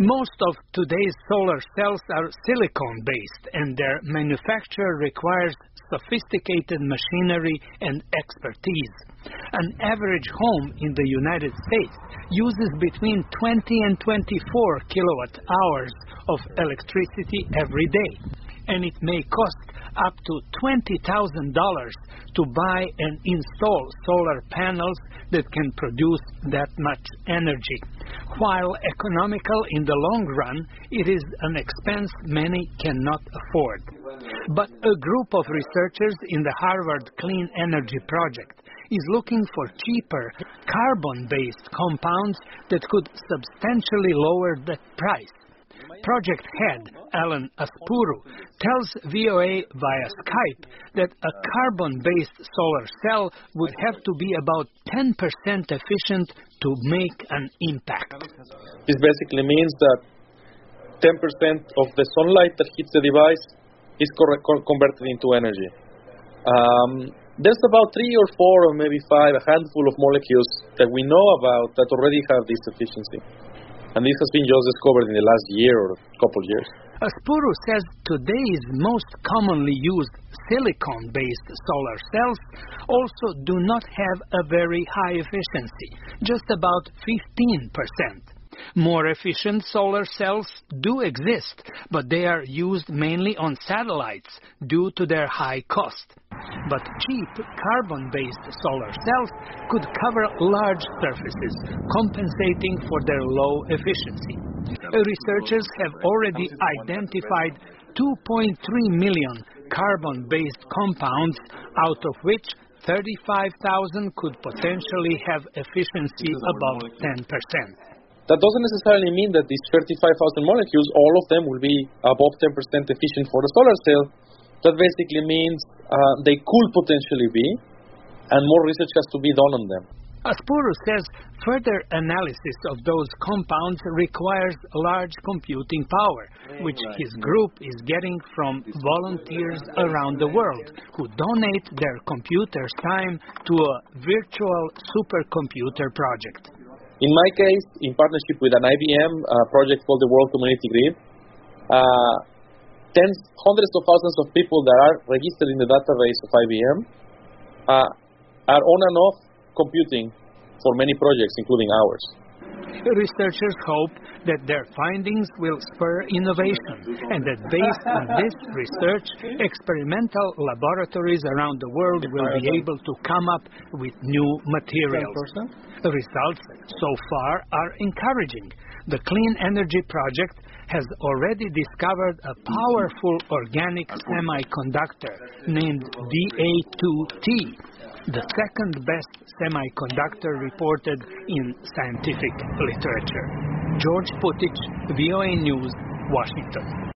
Most of today's solar cells are silicon-based, and their manufacture requires sophisticated machinery and expertise. An average home in the United States uses between 20 and 24 kilowatt hours of electricity every day, and it may cost up to $20,000 to buy and install solar panels that can produce that much energy. While economical in the long run, it is an expense many cannot afford. But a group of researchers in the Harvard Clean Energy Project is looking for cheaper, carbon-based compounds that could substantially lower the price. Project head Alan Aspuru tells VOA via Skype that a carbon-based solar cell would have to be about 10% efficient to make an impact. This basically means that 10% of the sunlight that hits the device is converted into energy. There's about 3 or 4 or maybe 5, a handful of molecules that we know about that already have this efficiency. And this has been just discovered in the last year or a couple of years. Aspuru says today's most commonly used silicon-based solar cells also do not have a very high efficiency, just about 15%. More efficient solar cells do exist, but they are used mainly on satellites due to their high cost. But cheap carbon-based solar cells could cover large surfaces, compensating for their low efficiency. Researchers have already identified 2.3 million carbon-based compounds, out of which 35,000 could potentially have efficiency above 10%. That doesn't necessarily mean that these 35,000 molecules, all of them will be above 10% efficient for the solar cell. That basically means they could potentially be, and more research has to be done on them. Aspuru says further analysis of those compounds requires large computing power, which his group is getting from volunteers around the world who donate their computer's time to a virtual supercomputer project. In my case, in partnership with an IBM project called the World Community Grid, hundreds of thousands of people that are registered in the database of IBM are on and off computing for many projects, including ours. Researchers hope that their findings will spur innovation, and that based on this research, experimental laboratories around the world will be able to come up with new materials. The results so far are encouraging. The Clean Energy Project has already discovered a powerful organic semiconductor named Da2T, the second best semiconductor reported in scientific literature. George Putich, VOA News, Washington.